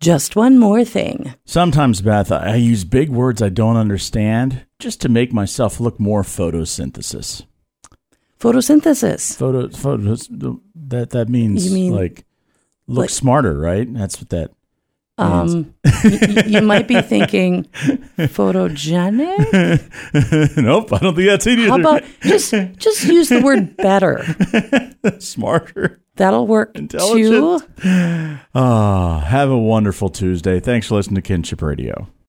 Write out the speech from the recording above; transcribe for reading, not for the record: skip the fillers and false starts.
Just one more thing. Sometimes, Beth, I use big words I don't understand just to make myself look more photosynthesis. Photosynthesis. That means You mean like look smarter, right? That's what that means. You might be thinking photogenic. Nope, I don't think that's it either. How about just use the word better? Smarter. That'll work too. Have a wonderful Tuesday. Thanks for listening to Kinship Radio.